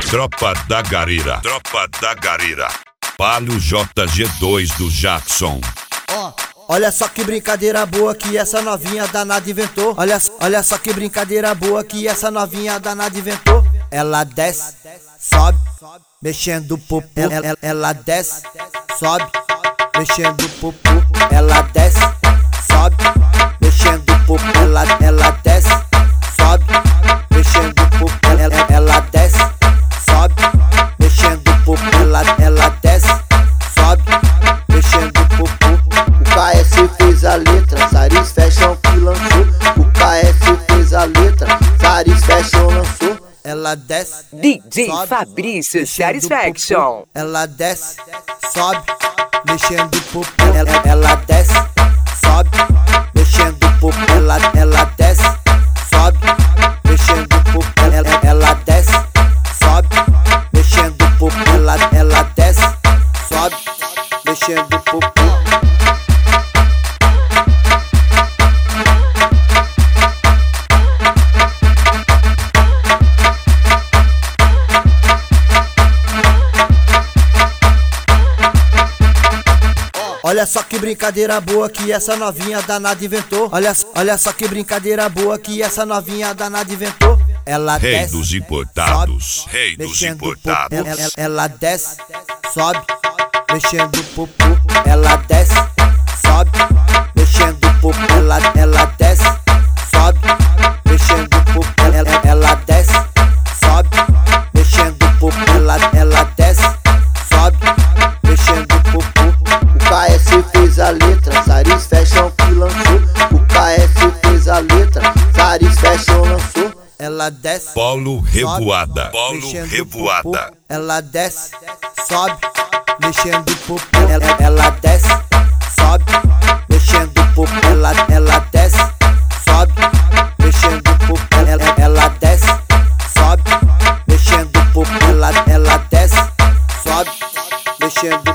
Tropa da Garira, Tropa da Garira. Palio JG2 do Jackson. Olha só que brincadeira boa que essa novinha danada inventou. Olha só que brincadeira boa que essa novinha danada inventou. Ela desce, sobe, mexendo o popô. Ela desce, sobe, mexendo o popô. Ela desce, sobe, mexendo o popô. Ela desce, sobe, mexendo o popô. Ela desce, sobe, mexendo o popô. Ela desce, sobe, mexendo o popô. O KS fez a letra, Saris Fashion que lançou. O KS fez a letra, Saris Fashion lançou. Ela desce, DJ sobe, Fabrício mexendo o Satisfaction. popô. Ela desce, sobe, mexendo o popô. Ela desce, sobe, mexendo o popô. Ela desce, sobe, mexendo o popô. Ela desce, sobe, mexendo o popô. Ela desce, sobe, mexendo o popô. Olha só que brincadeira boa que essa novinha danada inventou. Olha só que brincadeira boa que essa novinha danada inventou. Ela Rei desce, dos importados, sobe, rei dos mexendo o importados. popô. Ela desce, sobe, mexendo o popô. Ela desce, sobe, mexendo o popô. Ela desce, sobe, mexendo o popô. Ela desce, sobe, mexendo o popô. Ela desce, sobe, mexendo o popô. O KS fez a letra, Saris Fashion que lançou. O KS fez a letra, Saris Fashion lançou. Ela desce, Polo Revoada, Polo mexendo o Revoada. popô. Ela desce, sobe, mexendo o popô. Ela desce, sobe, mexendo o popô. Ela desce, sobe, mexendo o popô. Ela desce, sobe, mexendo o popô. Ela desce, sobe, mexendo